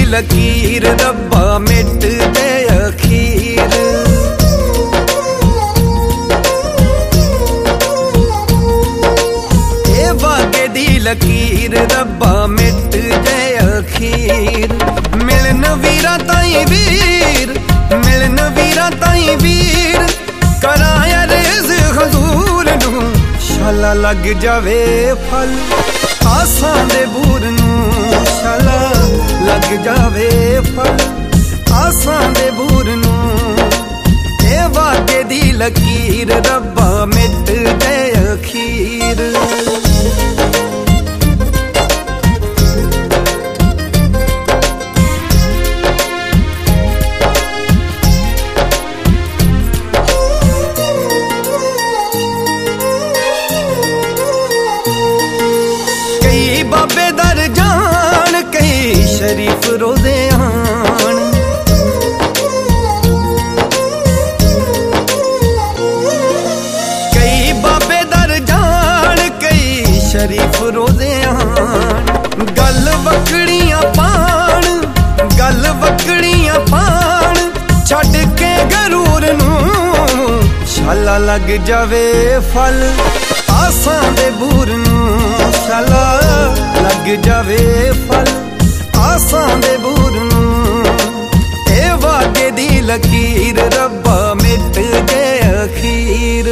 लकीर रब्बा मिट दे अखीर। ए वागे दी लकीर रब्बा मिट दे अखीर। मिलन वीरा ताई वीर, मिलन वीरा ताई वीर, कराया रेज़ हजूर नू शाला लग जावे फल। आसां दे बूर नू शाला लग जावे फल, आसां दे बूर नू। ए वागे दी लकीर रब्बा मिट दे अखीर। बाबे दर जान कई शरीफ रोज़े आन। कई बाबे दर जान कई शरीफ रोज़े आन। गल वकड़ियां पान, गल वकड़ियां पान, छड़ के गरूर नू शाला लग जावे फल। आसां दे बूर नू शाला लग जावे फल, आसां दे बूर नू। ए वागे दी लकीर रब्बा मिट दे अखीर।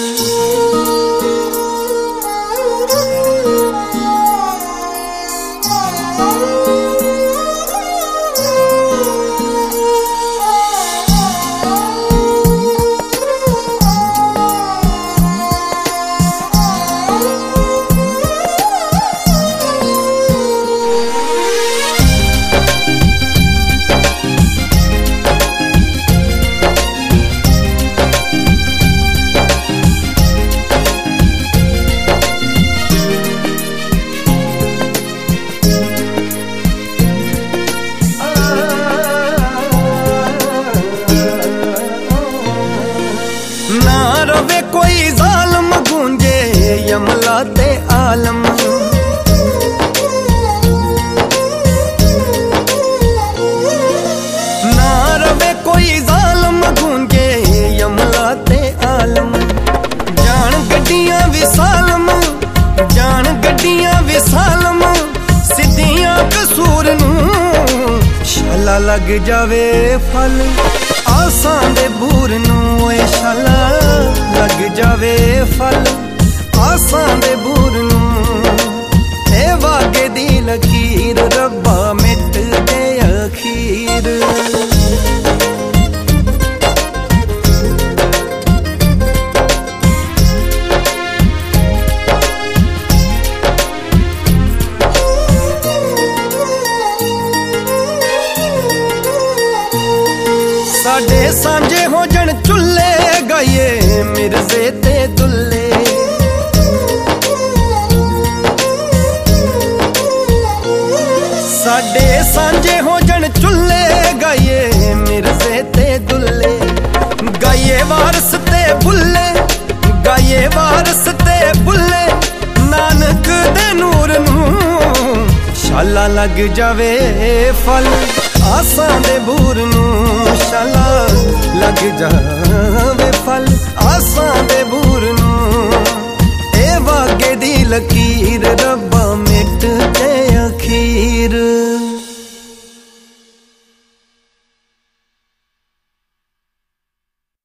कोई जालम गूंजे यमला ते आलम, ना रवे कोई जालम गूंजे यमला ते आलम। जान गड्डियां विसालम, जान गड्डियां विसालम, सिद्धियां कसूर नू शाला लग जावे फल। आसां दे बूर नू शाला लग जावे फल, आसां दे बूर नू। ए वागे दी लकीर रब्बा मिट दे अखीर। साडे सांझे हो जन चुल्ले गाइए मिर्जे ते दुल्ले। साडे सांझे हो जन चुल्ले गाइए मिर्जे ते दुल्ले। गाइए वारस ते बुल्ले, गाइए वारस ते बुल्ले, नानक दे नूर नू शाला लग जावे फल। आसां दे बूर नू शाला लग जावे फल,